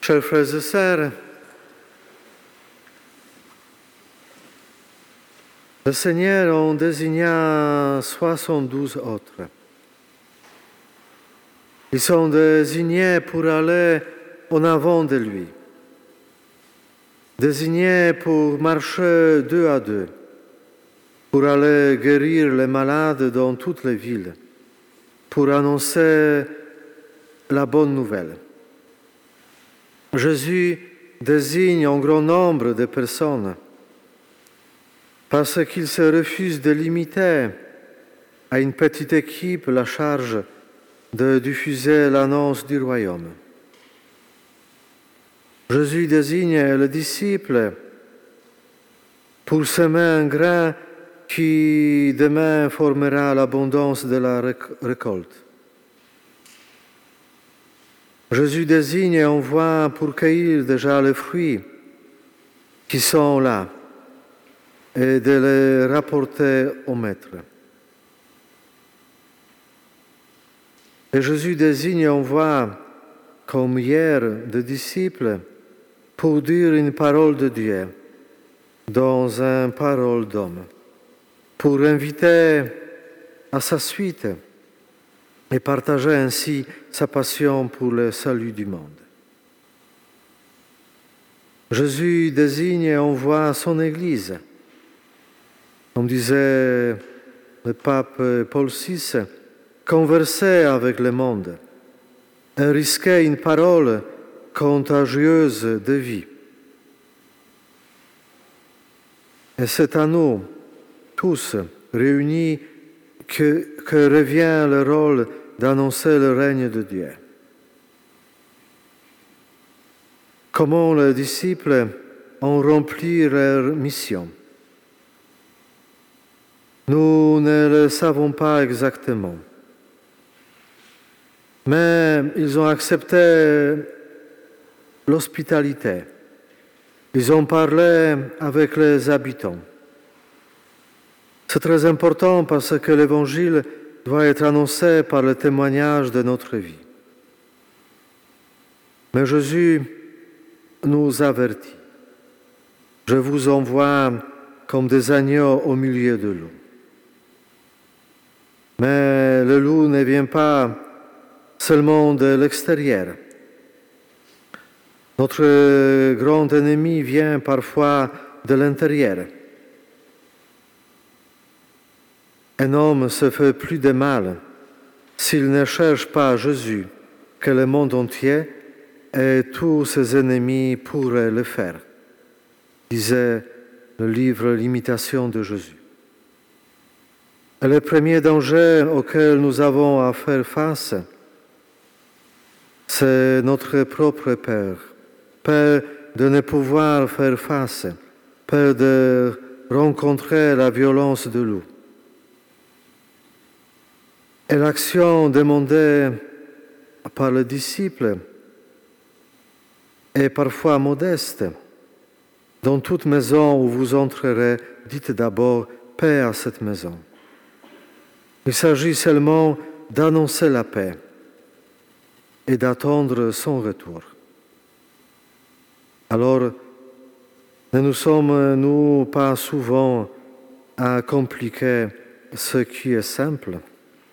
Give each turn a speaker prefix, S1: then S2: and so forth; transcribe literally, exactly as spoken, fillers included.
S1: Chers frères et sœurs, le Seigneur en désigna soixante-douze autres. Ils sont désignés pour aller en avant de lui, désignés pour marcher deux à deux, pour aller guérir les malades dans toutes les villes, pour annoncer la bonne nouvelle. Jésus désigne un grand nombre de personnes parce qu'il se refuse de limiter à une petite équipe la charge de diffuser l'annonce du royaume. Jésus désigne le disciple pour semer un grain qui demain formera l'abondance de la récolte. Jésus désigne et envoie pour cueillir déjà les fruits qui sont là et de les rapporter au Maître. Et Jésus désigne et envoie, comme hier, des disciples pour dire une parole de Dieu dans une parole d'homme, pour inviter à sa suite et partager ainsi sa passion pour le salut du monde. Jésus désigne et envoie son Église. Comme disait le pape Paul six, converser avec le monde et risquer une parole contagieuse de vie. Et c'est à nous, tous réunis, que, que revient le rôle d'annoncer le règne de Dieu. Comment les disciples ont rempli leur mission? Nous ne le savons pas exactement. Mais ils ont accepté l'hospitalité. Ils ont parlé avec les habitants. C'est très important parce que l'Évangile doit être annoncé par le témoignage de notre vie. Mais Jésus nous avertit. Je vous envoie comme des agneaux au milieu de loups. Mais le loup ne vient pas seulement de l'extérieur. Notre grand ennemi vient parfois de l'intérieur. Un homme se fait plus de mal s'il ne cherche pas Jésus que le monde entier et tous ses ennemis pourraient le faire, disait le livre L'imitation de Jésus. Et le premier danger auquel nous avons à faire face, c'est notre propre peur, peur de ne pouvoir faire face, peur de rencontrer la violence de loup. Et l'action demandée par le disciple est parfois modeste. Dans toute maison où vous entrerez, dites d'abord paix à cette maison. Il s'agit seulement d'annoncer la paix et d'attendre son retour. Alors, ne nous sommes-nous pas souvent à compliquer ce qui est simple ?